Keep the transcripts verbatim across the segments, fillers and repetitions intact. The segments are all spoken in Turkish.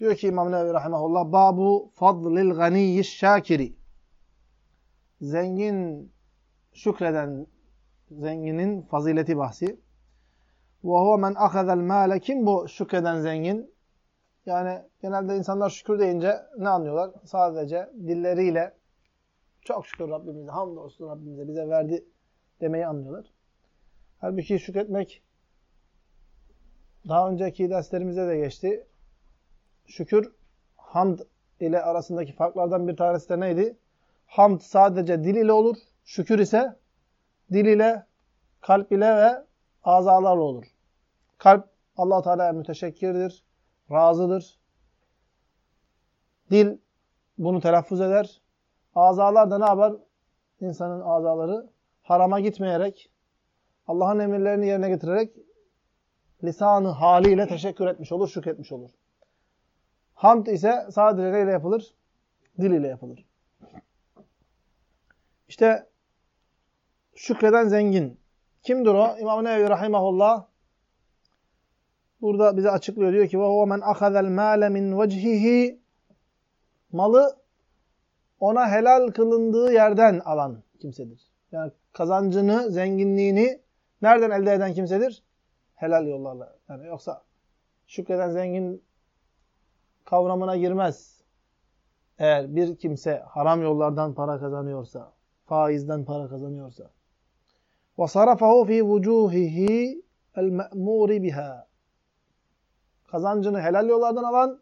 Diyor ki İmam Nevevi rahimehullah, babu fadlil ganiyyiş şakiri. Zengin şükreden zenginin fazileti bahsi. Ve huve men ahazel mâle. Kim bu şükreden zengin? Yani genelde insanlar şükür deyince ne anlıyorlar? Sadece dilleriyle çok şükür Rabbimize, hamdolsun Rabbimize bize verdi demeyi anlıyorlar. Halbuki şükretmek daha önceki derslerimizde de geçti. Şükür, hamd ile arasındaki farklardan bir tanesi de neydi? Hamd sadece dil ile olur. Şükür ise dil ile, kalp ile ve azalarla olur. Kalp Allah-u Teala'ya müteşekkirdir, razıdır. Dil bunu telaffuz eder. Azalar da ne yapar? İnsanın azaları harama gitmeyerek, Allah'ın emirlerini yerine getirerek lisanı haliyle teşekkür etmiş olur, şükretmiş olur. Hamd ise sadece neyle yapılır? Dil ile yapılır. İşte şükreden zengin. Kimdir o? İmam Nevevi rahimehullah burada bize açıklıyor. Diyor ki: "Ve huve men ahazel mâle min vecihihi." Malı ona helal kılındığı yerden alan kimsedir. Yani kazancını, zenginliğini nereden elde eden kimsedir? Helal yollarla. Yani yoksa şükreden zengin kavramına girmez. Eğer bir kimse haram yollardan para kazanıyorsa, faizden para kazanıyorsa. وَصَرَفَهُ ف۪ي وُجُوهِهِ الْمَأْمُورِ بِهَا. Kazancını helal yollardan alan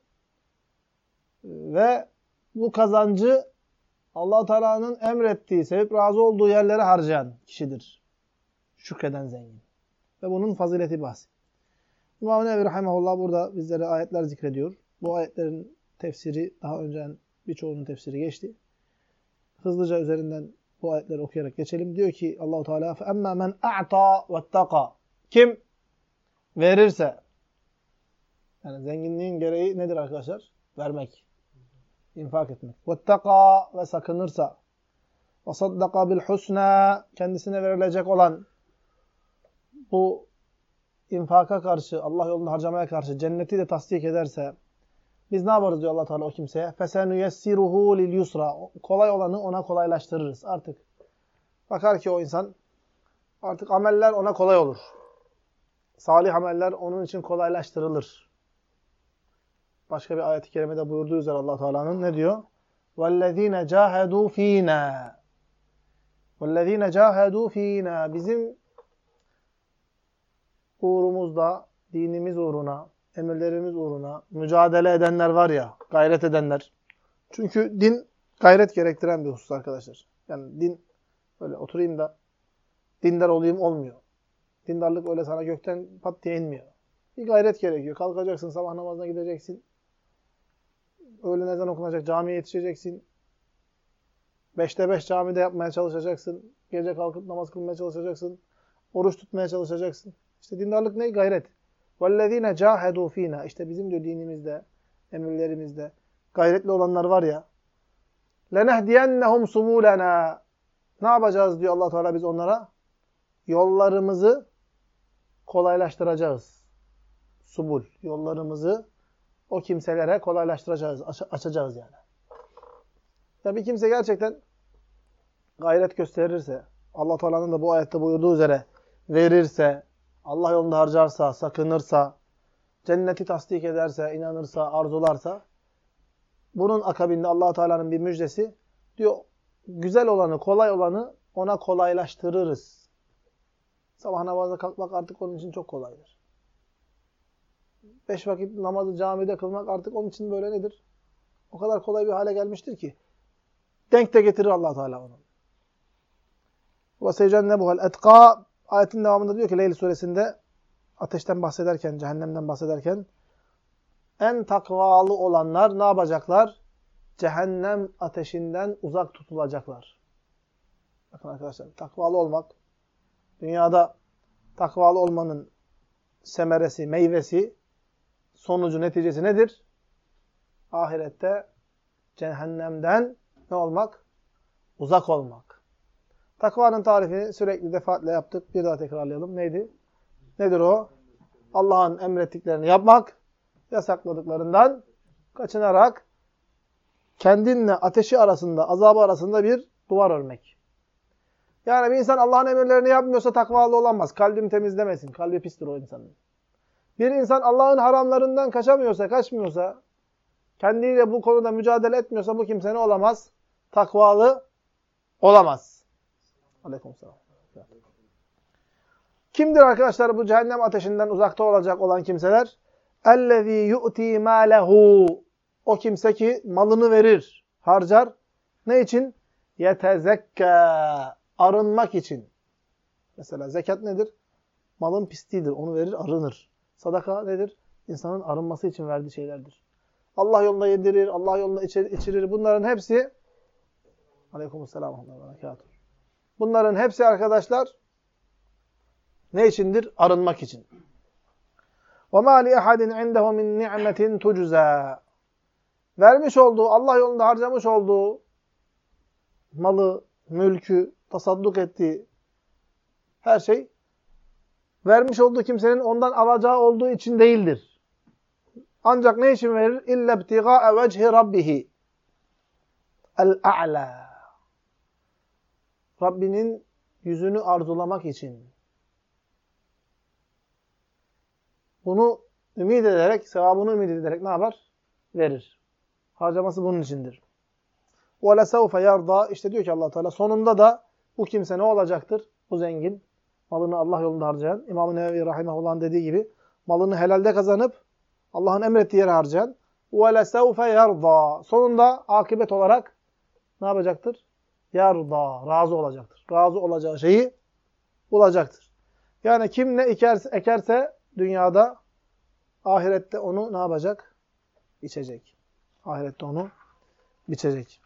ve bu kazancı Allah-u Teala'nın emrettiği, sevip razı olduğu yerlere harcayan kişidir. Şükreden zengin. Ve bunun fazileti bahsi. İmam Nevevi rahimehullah burada bizlere ayetler zikrediyor. Bu ayetlerin tefsiri daha önceden birçoğunun tefsiri geçti. Hızlıca üzerinden bu ayetleri okuyarak geçelim. Diyor ki Allah-u Teala: "Femme men a'ta vettaka." Kim verirse, yani zenginliğin gereği nedir arkadaşlar? Vermek, infak etmek. Vettaka ve sakınırsa. Ve saddaka bil husna, kendisine verilecek olan bu infaka karşı, Allah yolunda harcamaya karşı cenneti de tasdik ederse, biz ne yaparız diyor Allah Teala o kimseye? فَسَنُيَسِّرُهُ لِلْيُسْرَى. Kolay olanı ona kolaylaştırırız. Artık bakar ki o insan, artık ameller ona kolay olur. Salih ameller onun için kolaylaştırılır. Başka bir ayet-i kerimede buyurduğu üzere Allah Teala'nın ne diyor? وَالَّذ۪ينَ جَاهَدُوا ف۪ينَا. وَالَّذ۪ينَ جَاهَدُوا ف۪ينَا. Bizim uğrumuzda, dinimiz uğruna, emirlerimiz uğruna mücadele edenler var ya, gayret edenler. Çünkü din gayret gerektiren bir husus arkadaşlar. Yani din öyle oturayım da dindar olayım olmuyor. Dindarlık öyle sana gökten pat diye inmiyor. Bir gayret gerekiyor. Kalkacaksın, sabah namazına gideceksin. Öğlen ezan okunacak, camiye yetişeceksin. Beşte beş camide yapmaya çalışacaksın. Gece kalkıp namaz kılmaya çalışacaksın. Oruç tutmaya çalışacaksın. İşte dindarlık ne? Gayret. وَالَّذ۪ينَ جَاهَدُوا ف۪ينَا. İşte bizim diyor dinimizde, emirlerimizde gayretli olanlar var ya. لَنَهْدِيَنَّهُمْ سُبُولَنَا. Ne yapacağız diyor Allah Teala biz onlara? Yollarımızı kolaylaştıracağız. Subul. Yollarımızı o kimselere kolaylaştıracağız, aç açacağız yani. Ya bir kimse gerçekten gayret gösterirse, Allah Teala'nın da bu ayette buyurduğu üzere verirse, Allah yolunda harcarsa, sakınırsa, cenneti tasdik ederse, inanırsa, arzularsa, bunun akabinde Allah Teala'nın bir müjdesi diyor, güzel olanı, kolay olanı ona kolaylaştırırız. Sabah namazına kalkmak artık onun için çok kolaydır. Beş vakit namazı camide kılmak artık onun için böyle nedir? O kadar kolay bir hale gelmiştir ki denk de getirir Allah Teala onu. Ve secennebuhel etqa. Ayetin devamında diyor ki Leyl suresinde ateşten bahsederken, cehennemden bahsederken en takvalı olanlar ne yapacaklar? Cehennem ateşinden uzak tutulacaklar. Bakın arkadaşlar, takvalı olmak, dünyada takvalı olmanın semeresi, meyvesi, sonucu, neticesi nedir? Ahirette cehennemden ne olmak? Uzak olmak. Takvanın tarifini sürekli defaatle yaptık. Bir daha tekrarlayalım. Neydi? Nedir o? Allah'ın emrettiklerini yapmak, yasakladıklarından kaçınarak kendinle ateşi arasında, azabı arasında bir duvar örmek. Yani bir insan Allah'ın emirlerini yapmıyorsa takvalı olamaz. Kalbim temizlemesin. Kalbi pistir o insanın. Bir insan Allah'ın haramlarından kaçamıyorsa, kaçmıyorsa, kendiyle bu konuda mücadele etmiyorsa bu kimse ne olamaz? Takvalı olamaz. Aleykümselam. Kimdir arkadaşlar bu cehennem ateşinden uzakta olacak olan kimseler? اَلَّذ۪ي يُؤْتِي مَالَهُ O kimse ki malını verir, harcar. Ne için? يَتَزَكَّى Arınmak için. Mesela zekat nedir? Malın pisliğidir. Onu verir, arınır. Sadaka nedir? İnsanın arınması için verdiği şeylerdir. Allah yolunda yedirir, Allah yolunda içirir. Bunların hepsi Aleykümselam. Bunların hepsi arkadaşlar ne içindir? Arınmak için. وَمَا لِأَحَدٍ عِنْدَهُ مِنْ نِعْمَةٍ تُجْزَى Vermiş olduğu, Allah yolunda harcamış olduğu malı, mülkü, tasadduk ettiği her şey vermiş olduğu kimsenin ondan alacağı olduğu için değildir. Ancak ne için verir? İlla ibtigâ'e vecihi rabbihi el-a'lâ Rabbinin yüzünü arzulamak için. Bunu ümit ederek, sevabını ümit ederek ne yapar? Verir. Harcaması bunun içindir. وَلَسَوْفَ يَرْضَى İşte diyor ki Allah Teala sonunda da bu kimse ne olacaktır? Bu zengin, malını Allah yolunda harcayan, İmam-ı Nevevi Rahimahullah'ın dediği gibi malını helalde kazanıp Allah'ın emrettiği yere harcayan وَلَسَوْفَ يَرْضَى Sonunda akıbet olarak ne yapacaktır? Yarda, razı olacaktır. Razı olacağı şeyi bulacaktır. Yani kim ne ekerse, ekerse dünyada, ahirette onu ne yapacak? İçecek. Ahirette onu biçecek.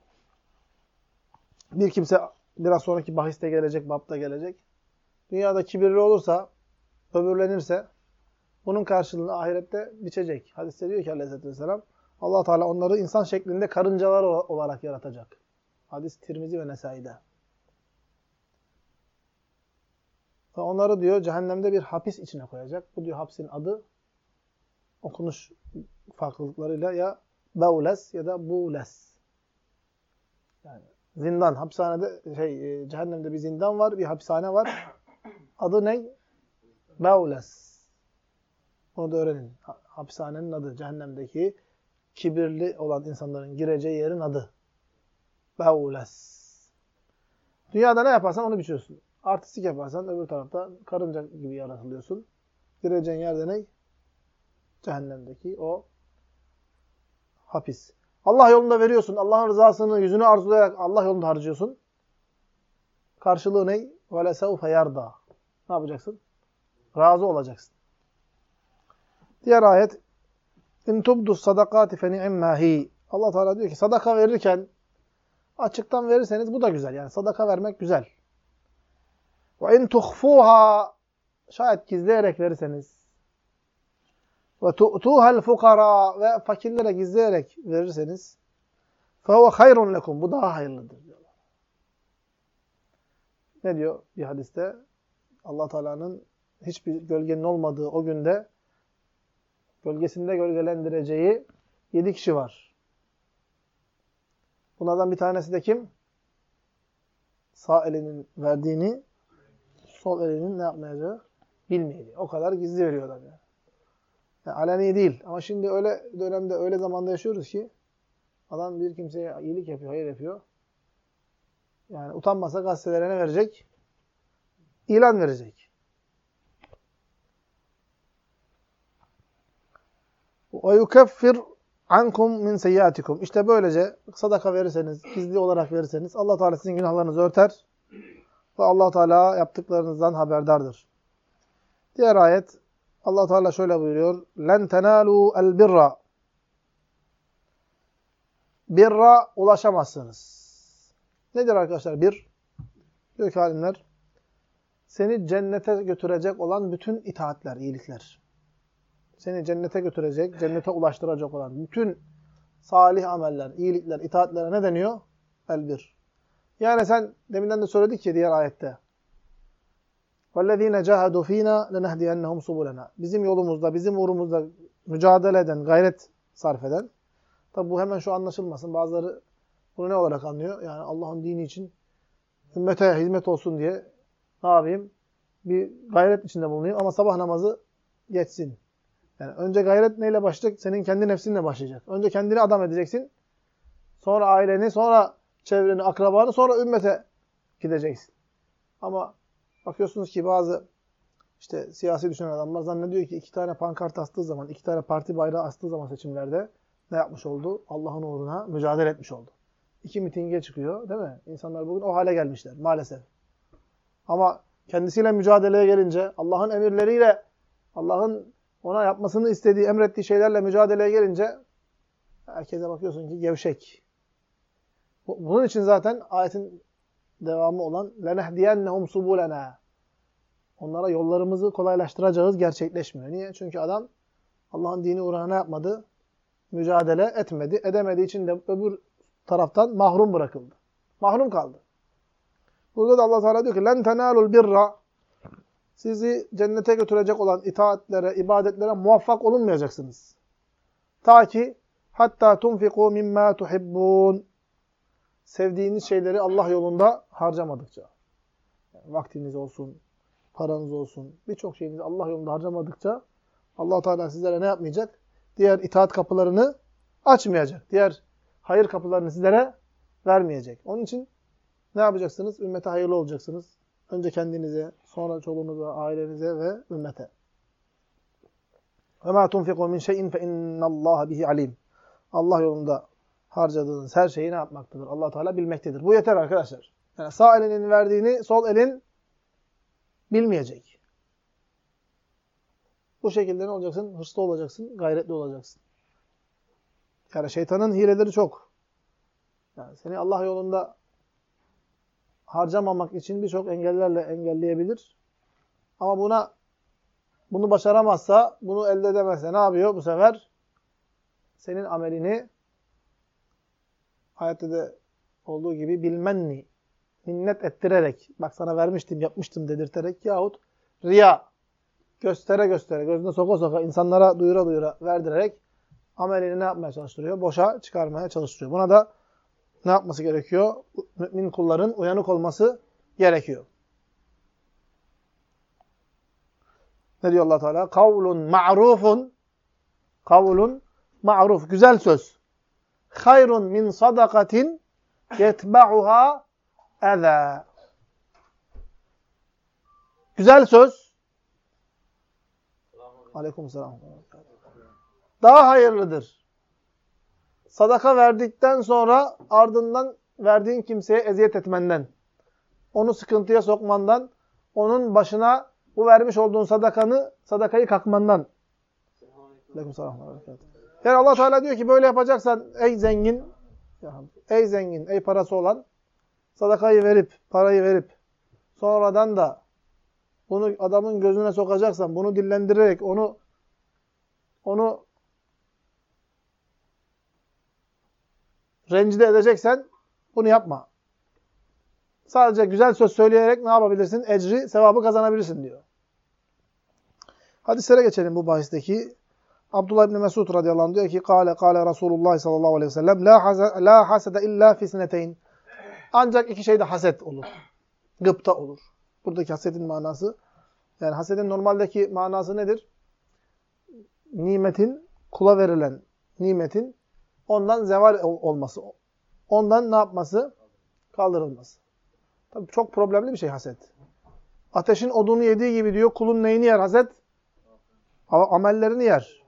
Bir kimse biraz sonraki bahiste gelecek, bapta gelecek. Dünyada kibirli olursa, öbürlenirse bunun karşılığını ahirette biçecek. Hadiste diyor ki Aleyhisselatü Vesselam Allah Teala onları insan şeklinde karıncalar olarak yaratacak. Hadis Tirmizi ve Nesai'de. Ve onları diyor cehennemde bir hapis içine koyacak. Bu diyor hapsin adı okunuş farklılıklarıyla ya Baules ya da Bules. Yani zindan, hapishanede şey e, cehennemde bir zindan var, bir hapishane var. Adı ne? Baules. Onu da öğrenin. Hapishanenin adı, cehennemdeki kibirli olan insanların gireceği yerin adı. Baules. Dünyada ne yaparsan onu biçiyorsun. Artistik yaparsan öbür tarafta karınca gibi yaratılıyorsun. Gireceğin yerde ne? Cehennemdeki o hapis. Allah yolunda veriyorsun. Allah'ın rızasını yüzünü arzulayarak Allah yolunda harcıyorsun. Karşılığı ne? وَلَسَوْفَ يَرْضَى Ne yapacaksın? Razı olacaksın. Diğer ayet اِنْ تُبْدُ الصَّدَقَاتِ فَنِعِمَّا هِي Allah Teala diyor ki sadaka verirken açıktan verirseniz bu da güzel. Yani sadaka vermek güzel. وَاِنْ تُخْفُوهَا Şayet gizleyerek verirseniz وَتُؤْتُوهَا الْفُقَرَى Ve fakirlere gizleyerek verirseniz فَهُوَ خَيْرٌ لَكُمْ Bu daha hayırlıdır diyorlar. Ne diyor bir hadiste? Allah Teala'nın hiçbir gölgenin olmadığı o günde gölgesinde gölgelendireceği yedi kişi var. Bunlardan bir tanesi de kim? Sağ elinin verdiğini sol elinin ne yapmayacağı bilmeyeceği. O kadar gizli veriyorlar yani. Yani aleni değil. Ama şimdi öyle dönemde, öyle zamanda yaşıyoruz ki adam bir kimseye iyilik yapıyor, hayır yapıyor. Yani utanmasa gazetelere ne verecek? İlan verecek. وَيُكَفِّرْ عَنْكُمْ مِنْ سَيِّئَاتِكُمْ İşte böylece sadaka verirseniz, gizli olarak verirseniz Allah Teala sizin günahlarınızı örter ve Allah Teala yaptıklarınızdan haberdardır. Diğer ayet Allah Teala şöyle buyuruyor: "Len tenalu el birra." Birra ulaşamazsınız. Nedir arkadaşlar bir? Diyor ki alimler, seni cennete götürecek olan bütün itaatler, iyilikler. Seni cennete götürecek, cennete ulaştıracak olan bütün salih ameller, iyilikler, itaatlere ne deniyor? El bir. Yani sen deminden de söyledik ki diğer ayette. وَالَّذ۪ينَ جَاهَدُوا ف۪ينَا لَنَهْدِيَنَّهُمْ سُبُلَنَا Bizim yolumuzda, bizim uğrumuzda mücadele eden, gayret sarf eden, Tabi bu hemen şu anlaşılmasın. Bazıları bunu ne olarak anlıyor? Yani Allah'ın dini için ümmete hizmet olsun diye ne yapayım? Bir gayret içinde bulunayım ama sabah namazı geçsin. Yani önce gayret neyle başlayacak? Senin kendi nefsinle başlayacak. Önce kendini adam edeceksin. Sonra aileni, sonra çevreni, akrabanı, sonra ümmete gideceksin. Ama bakıyorsunuz ki bazı işte siyasi düşünen adamlar zannediyor ki iki tane pankart astığı zaman, iki tane parti bayrağı astığı zaman seçimlerde ne yapmış oldu? Allah'ın uğruna mücadele etmiş oldu. İki mitinge çıkıyor, değil mi? İnsanlar bugün o hale gelmişler maalesef. Ama kendisiyle mücadeleye gelince, Allah'ın emirleriyle, Allah'ın ona yapmasını istediği, emrettiği şeylerle mücadeleye gelince herkese bakıyorsun ki gevşek. Bunun için zaten ayetin devamı olan لَنَهْدِيَنَّهُمْ سُبُولَنَا Onlara yollarımızı kolaylaştıracağız gerçekleşmiyor. Niye? Çünkü adam Allah'ın dini uğruna ne yapmadı? Mücadele etmedi. Edemediği için de öbür taraftan mahrum bırakıldı. Mahrum kaldı. Burada da Allah Teala diyor ki لَنْ تَنَالُوا الْبِرَّ Sizi cennete götürecek olan itaatlere, ibadetlere muvaffak olunmayacaksınız. Ta ki hatta tunfiqu mimma tuhibbun sevdiğiniz şeyleri Allah yolunda harcamadıkça. Yani vaktiniz olsun, paranız olsun, birçok şeyinizi Allah yolunda harcamadıkça Allah Teala sizlere ne yapmayacak? Diğer itaat kapılarını açmayacak. Diğer hayır kapılarını sizlere vermeyecek. Onun için ne yapacaksınız? Ümmete hayırlı olacaksınız. Önce kendinize, sonra çoluğunuza, ailenize ve ümmete. وَمَا تُنْفِقُوا مِنْ شَيْءٍ فَاِنَّ اللّٰهَ بِهِ عَلِيمٌ Allah yolunda harcadığınız her şeyi ne yapmaktadır? Allah Teala bilmektedir. Bu yeter arkadaşlar. Yani sağ elinin verdiğini sol elin bilmeyecek. Bu şekilde ne olacaksın? Hırslı olacaksın, gayretli olacaksın. Yani şeytanın hileleri çok. Yani seni Allah yolunda harcamamak için birçok engellerle engelleyebilir. Ama buna bunu başaramazsa, bunu elde edemezse ne yapıyor bu sefer? Senin amelini ayette de olduğu gibi bilmenni, minnet ettirerek, bak sana vermiştim, yapmıştım dedirterek yahut riya, göstere göstere, gözüne soka soka, insanlara duyura duyura verdirerek amelini ne yapmaya çalıştırıyor? Boşa çıkarmaya çalıştırıyor. Buna da ne yapması gerekiyor? Mümin kulların uyanık olması gerekiyor. Ne diyor Allah Teala? Kavlun ma'rufun Kavlun ma'ruf. Güzel söz. Hayrun min sadakatin yetba'uha eza. Güzel söz. Aleykümselam. Daha hayırlıdır. Sadaka verdikten sonra ardından verdiğin kimseye eziyet etmenden, onu sıkıntıya sokmandan, onun başına bu vermiş olduğun sadakanı, sadakayı kakmandan. Aleykümselam. Yani Allah Teala diyor ki böyle yapacaksan ey zengin, ey zengin, ey parası olan, sadakayı verip, parayı verip, sonradan da bunu adamın gözüne sokacaksan, bunu dillendirerek onu onu rencide edeceksen bunu yapma. Sadece güzel söz söyleyerek ne yapabilirsin? Ecri, sevabı kazanabilirsin diyor. Hadislere geçelim bu bahisteki. Abdullah İbni Mesud radıyallahu anh diyor ki Kale kale Resulullah sallallahu aleyhi ve sellem La hasede illa fisneteyn Ancak iki şeyde haset olur. Gıpta olur. Buradaki hasetin manası, yani hasedin normaldeki manası nedir? Nimetin, kula verilen nimetin ondan zeval olması. Ondan ne yapması? Kaldırılması. Tabii çok problemli bir şey haset. Ateşin odunu yediği gibi diyor, kulun neyini yer haset? Amellerini yer.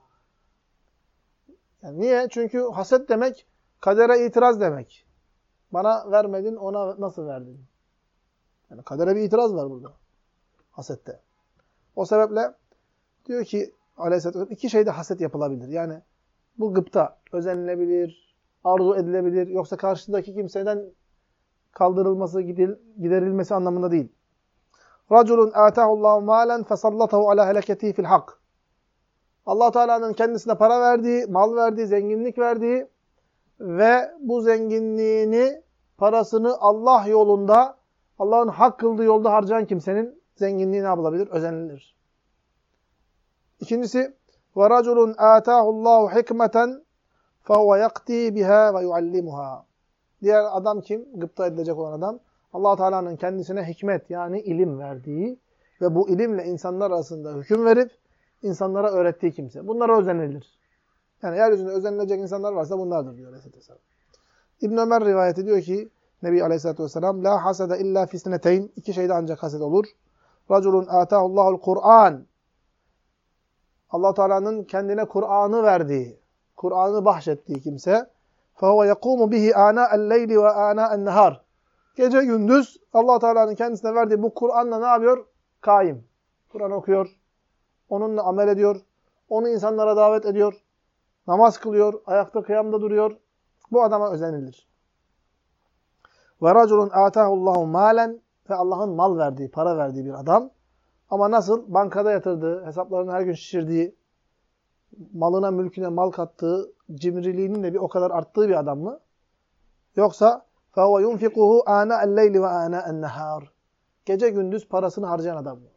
Yani niye? Çünkü haset demek, kadere itiraz demek. Bana vermedin, ona nasıl verdin? Yani kadere bir itiraz var burada. Hasette. O sebeple diyor ki Aleyhisselatü Vesselam, iki şeyde haset yapılabilir. Yani bu gıpta özenilebilir, arzu edilebilir. Yoksa karşıdaki kimseden kaldırılması, giderilmesi anlamında değil. Raculun atahullahu malen fesallatahu ala helaketihi fil hak. Allah Teala'nın kendisine para verdiği, mal verdiği, zenginlik verdiği ve bu zenginliğini, parasını Allah yolunda, Allah'ın hak kıldığı yolda harcayan kimsenin zenginliği ne yapılabilir? Özenilir. İkincisi, وَرَجُلٌ آتَاهُ اللّٰهُ حِكْمَةً فَهُوَ يَقْتِي بِهَا وَيُعَلِّمُهَا. Diğer adam kim? Gıpta edilecek olan adam. Allah Teala'nın kendisine hikmet yani ilim verdiği ve bu ilimle insanlar arasında hüküm verip insanlara öğrettiği kimse. Bunlara özenilir. Yani yeryüzünde özenilecek insanlar varsa bunlardır diyor Aleyhisselatü Vesselam. İbn Ömer rivayet ediyor ki Nebi Aleyhisselatü Vesselam la hasede illa fi seneteyn. İki şeyde ancak haset olur. Raculun atahullahul Kur'an. Allah Teala'nın kendine Kur'an'ı verdiği, Kur'an'ı bahşettiği kimse. فَهُوَ يَقُومُ بِهِ آنَاءَ اللَّيْلِ وَآنَاءَ النَّهَارِ. Gece gündüz Allah Teala'nın kendisine verdiği bu Kur'an'la ne yapıyor? Kaim. Kur'an okuyor. Onunla amel ediyor. Onu insanlara davet ediyor. Namaz kılıyor. Ayakta kıyamda duruyor. Bu adama özenilir. وَرَجُلٌ آتَاهُ اللّٰهُ مَالًا. Ve Allah'ın mal verdiği, para verdiği bir adam. Ama nasıl? Bankada yatırdığı, hesaplarını her gün şişirdiği, malına, mülküne mal kattığı, cimriliğinin de bir o kadar arttığı bir adam mı? Yoksa فَهُوَ يُنْفِقُهُ آنَاءَ اللَّيْلِ وَآنَاءَ النَّهَارِ. Gece gündüz parasını harcayan adam mı?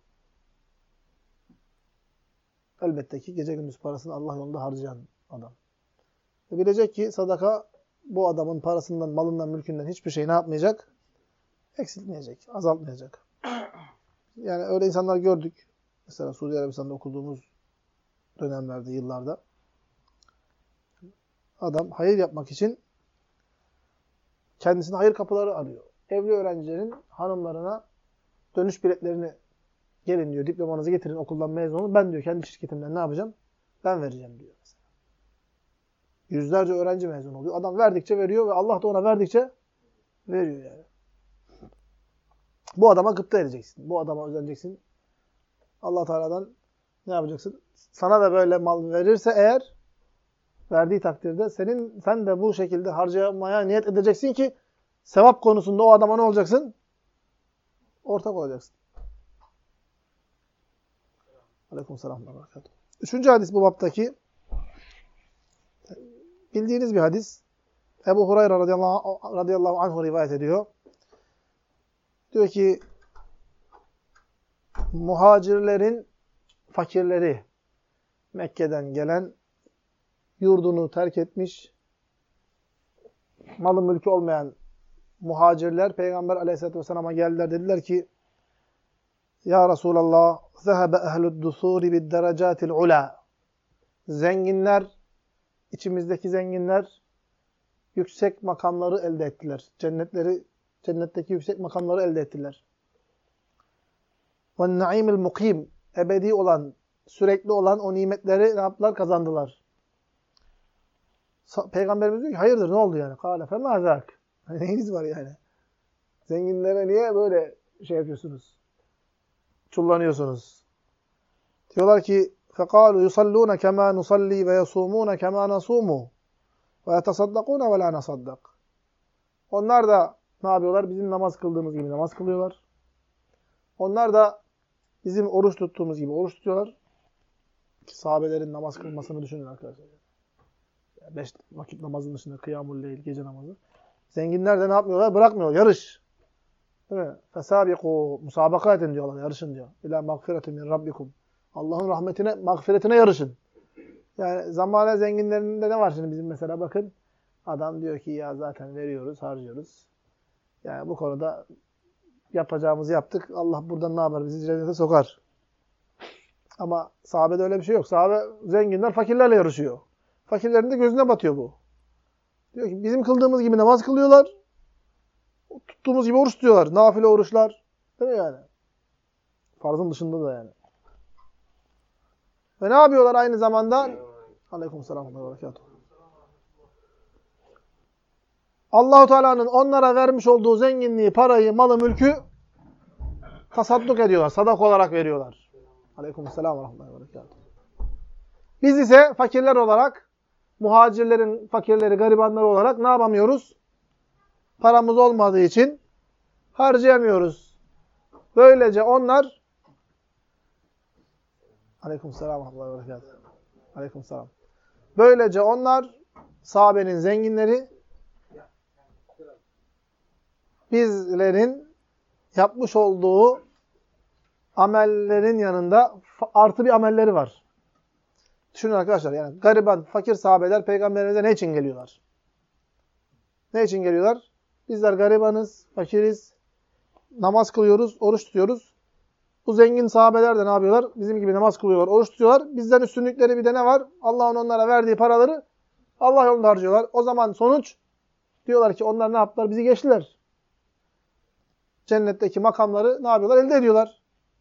Elbette ki gece gündüz parasını Allah yolunda harcayan adam. Ve bilecek ki sadaka bu adamın parasından, malından, mülkünden hiçbir şey ne yapmayacak? Eksiltmeyecek, azaltmayacak. Yani öyle insanlar gördük. Mesela Suudi Arabistan'da okuduğumuz dönemlerde, yıllarda. Adam hayır yapmak için kendisine hayır kapıları arıyor. Evli öğrencilerin hanımlarına dönüş biletlerini gelin diyor, diplomanızı getirin okuldan mezun olun. Ben diyor kendi şirketimden ne yapacağım? Ben vereceğim diyor mesela. Yüzlerce öğrenci mezun oluyor. Adam verdikçe veriyor ve Allah da ona verdikçe veriyor yani. Bu adama gıpta edeceksin. Bu adama özeneceksin. Allah Teala'dan ne yapacaksın? Sana da böyle mal verirse eğer verdiği takdirde senin sen de bu şekilde harcamaya niyet edeceksin ki sevap konusunda o adama ne olacaksın? Ortak olacaksın. Aleykümselam. Üçüncü hadis bu baptaki. Bildiğiniz bir hadis. Ebu Hureyre radıyallahu, radıyallahu anhu rivayet ediyor. Diyor ki muhacirlerin fakirleri Mekke'den gelen yurdunu terk etmiş malı mülkü olmayan muhacirler Peygamber Aleyhisselatü Vesselam'a geldiler. Dediler ki Ya Resulallah zehebe ehlu'd-dusuri bid-derecatil ula. Zenginler, içimizdeki zenginler yüksek makamları elde ettiler. Cennetleri, cennetteki yüksek makamları elde ettiler. وَالنَّعِيمِ الْمُقِيمِ. Ebedi olan, sürekli olan o nimetleri ne yaptılar? Kazandılar. Peygamberimiz diyor ki hayırdır ne oldu yani? قَالَ فَمَا ذَاكَ. Neyiniz var yani? Zenginlere niye böyle şey yapıyorsunuz? Çullanıyorsunuz. Diyorlar ki فَقَالُوا يُصَلُّونَ كَمَا نُصَلِّي وَيَصُومُونَ كَمَا نَصُومُ وَيَتَصَدَّقُونَ وَلَا نَصَدَّقُ. Onlar da ne yapıyorlar? Bizim namaz kıldığımız gibi namaz kılıyorlar. Onlar da bizim oruç tuttuğumuz gibi oruç tutuyorlar. Sahabelerin namaz kılmasını düşünün arkadaşlar. Beş vakit namazın dışında kıyamul leyl, gece namazı. Zenginler de ne yapmıyorlar? Bırakmıyorlar. Yarış. Değil mi? Fesabiqu. Musabaka edin diyorlar. Yarışın diyor. İlâ mağfiretin min rabbikum. Allah'ın rahmetine, mağfiretine yarışın. Yani zamane zenginlerinde ne var şimdi bizim mesela bakın. Adam diyor ki ya zaten veriyoruz, harcıyoruz. Yani bu konuda yapacağımızı yaptık. Allah buradan ne yapar? Bizi cennete sokar. Ama sahabede öyle bir şey yok. Sahabe zenginler fakirlerle yarışıyor. Fakirlerin de gözüne batıyor bu. Diyor ki bizim kıldığımız gibi namaz kılıyorlar. Tuttuğumuz gibi oruç tutuyorlar. Nafile oruçlar. Değil mi yani? Farzın dışında da yani. Ve ne yapıyorlar aynı zamanda? Aleykümselam ve berekatuhu. Allah-u Teala'nın onlara vermiş olduğu zenginliği, parayı, malı, mülkü tasadduk ediyorlar. Sadak olarak veriyorlar. Aleykümselam ve rahmetullahi ve berekatuhu. Biz ise fakirler olarak, muhacirlerin fakirleri, garibanları olarak ne yapamıyoruz? Paramız olmadığı için harcayamıyoruz. Böylece onlar Aleykümselam ve rahmetullahi ve berekatuhu. Aleykümselam. Böylece onlar sahabenin zenginleri bizlerin yapmış olduğu amellerin yanında artı bir amelleri var. Düşünün arkadaşlar, yani gariban, fakir sahabeler Peygamberimize ne için geliyorlar? Ne için geliyorlar? Bizler garibanız, fakiriz, namaz kılıyoruz, oruç tutuyoruz. Bu zengin sahabeler de ne yapıyorlar? Bizim gibi namaz kılıyorlar, oruç tutuyorlar. Bizden üstünlükleri bir de ne var? Allah'ın onlara verdiği paraları Allah yolunda harcıyorlar. O zaman sonuç, diyorlar ki onlar ne yaptılar? Bizi geçtiler. Cennetteki makamları ne yapıyorlar? Elde ediyorlar.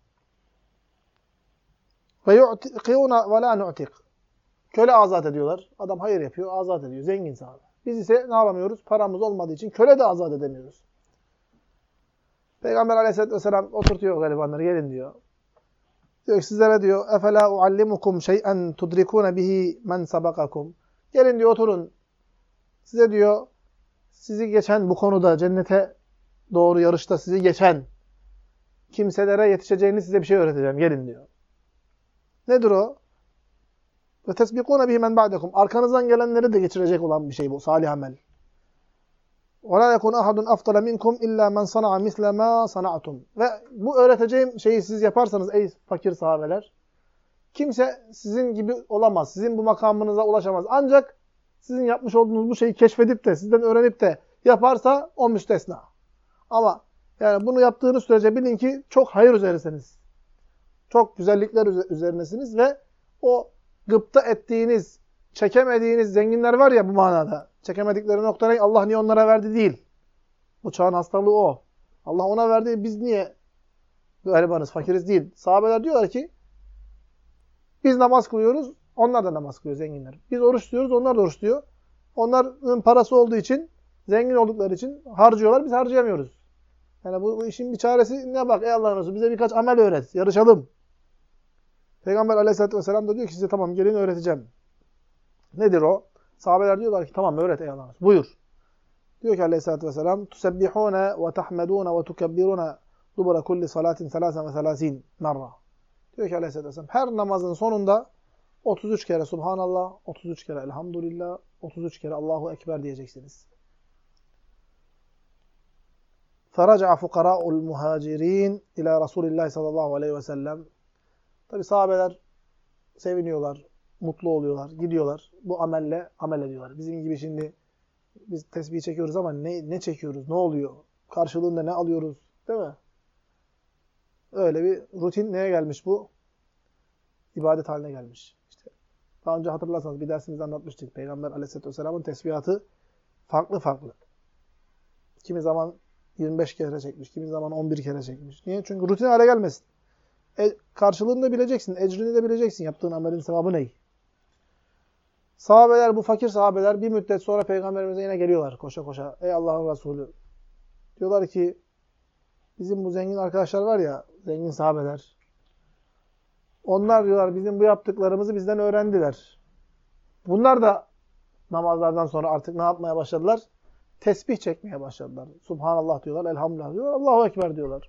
Ve yu'tiqûne ve lâ nu'tiq. Köle azat ediyorlar. Adam hayır yapıyor, azat ediyor. Zengin sahabe. Biz ise ne yapamıyoruz? Paramız olmadığı için köle de azat edemiyoruz. Peygamber Aleyhisselatü vesselam oturtuyor garibanları, gelin diyor. Diyor ki sizlere diyor, اَفَلَا اُعَلِّمُكُمْ شَيْئًا تُدْرِكُونَ بِهِ مَنْ سَبَقَكُمْ. Gelin diyor, oturun. Size diyor, sizi geçen bu konuda, cennete doğru yarışta sizi geçen kimselere yetişeceğini size bir şey öğreteceğim. Gelin diyor. Nedir o? Ve tesbikûne bihi men ba'dekum. Arkanızdan gelenleri de geçirecek olan bir şey bu. Salih amel. Ve la yekun ahadun afdala minkum illa men sana'a misle ma sana'tum. Ve bu öğreteceğim şeyi siz yaparsanız ey fakir sahabeler, kimse sizin gibi olamaz. Sizin bu makamınıza ulaşamaz. Ancak sizin yapmış olduğunuz bu şeyi keşfedip de, sizden öğrenip de yaparsa o müstesna. Ama yani bunu yaptığınız sürece bilin ki çok hayır üzerisiniz. Çok güzellikler üzerinesiniz ve o gıpta ettiğiniz, çekemediğiniz zenginler var ya bu manada. Çekemedikleri nokta ne? Allah niye onlara verdi değil. Bu çağın hastalığı o. Allah ona verdi, biz niye garibanız, fakiriz değil. Sahabeler diyorlar ki biz namaz kılıyoruz, onlar da namaz kılıyor zenginler. Biz oruç tutuyoruz, onlar da oruç tutuyor. Onların parası olduğu için, zengin oldukları için harcıyorlar, biz harcayamıyoruz. Yani bu, bu işin bir çaresi ne bak ey Allah'ın Resulü, bize birkaç amel öğret, yarışalım. Peygamber Aleyhisselatü vesselam da diyor ki size tamam gelin öğreteceğim. Nedir o? Sahabeler diyorlar ki tamam öğret ey Allah'ın Resulü. Buyur. Diyor ki Aleyhisselatü vesselam tusebbihûne ve tahmedûne ve tukebbirûne dubura kulli salatin selâsen ve selâsîn merra. Diyor ki Aleyhisselatü vesselam her namazın sonunda otuz üç kere Subhanallah, otuz üç kere Elhamdülillah, otuz üç kere Allahu Ekber diyeceksiniz. فَرَجَعَ فُقَرَاءُ الْمُهَاجِرِينَ اِلَى رَسُولِ اللّٰهِ sallallahu aleyhi ve sellem. Tabi sahabeler seviniyorlar, mutlu oluyorlar, gidiyorlar. Bu amelle amel ediyorlar. Bizim gibi şimdi biz tesbih çekiyoruz ama ne, ne çekiyoruz, ne oluyor? Karşılığında ne alıyoruz, değil mi? Öyle bir rutin neye gelmiş bu? İbadet haline gelmiş. İşte daha önce hatırlarsanız bir dersimizde anlatmıştık. Peygamber Aleyhisselatü vesselamın tesbihatı farklı farklı. Kimi zaman yirmi beş kere çekmiş, kimi zaman on bir kere çekmiş. Niye? Çünkü rutin hale gelmesin. E, karşılığını da bileceksin, ecrini de bileceksin. Yaptığın amelin sevabı ne? Sahabeler, bu fakir sahabeler bir müddet sonra Peygamberimize yine geliyorlar koşa koşa. Ey Allah'ın Resulü. Diyorlar ki bizim bu zengin arkadaşlar var ya, zengin sahabeler. Onlar diyorlar bizim bu yaptıklarımızı bizden öğrendiler. Bunlar da namazlardan sonra artık ne yapmaya başladılar? Tesbih çekmeye başladılar. Subhanallah diyorlar, elhamdülillah diyorlar, Allahu Ekber diyorlar.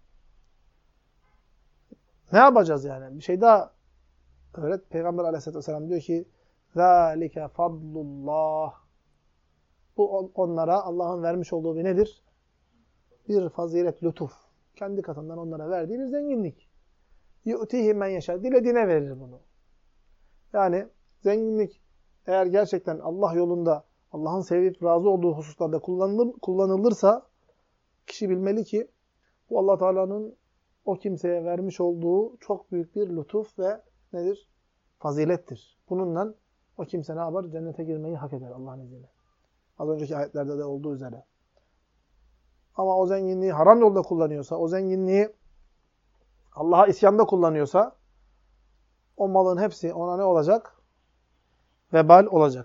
Ne yapacağız yani? Bir şey daha öğret. Peygamber Aleyhisselatü vesselam diyor ki ذَٰلِكَ فَضْلُ اللّٰهِ. Bu onlara Allah'ın vermiş olduğu bir nedir? Bir fazilet, lütuf. Kendi katından onlara verdiği bir zenginlik. يُؤْتِهِ مَنْ يَشَاءُ. Dilediğine verir bunu. Yani zenginlik eğer gerçekten Allah yolunda, Allah'ın sevip razı olduğu hususlarda kullanılır, kullanılırsa kişi bilmeli ki bu Allah Teala'nın o kimseye vermiş olduğu çok büyük bir lütuf ve nedir? Fazilettir. Bununla o kimse ne yapar? Cennete girmeyi hak eder Allah'ın izniyle. Az önceki ayetlerde de olduğu üzere. Ama o zenginliği haram yolda kullanıyorsa, o zenginliği Allah'a isyanda kullanıyorsa o malın hepsi ona ne olacak? Vebal olacak.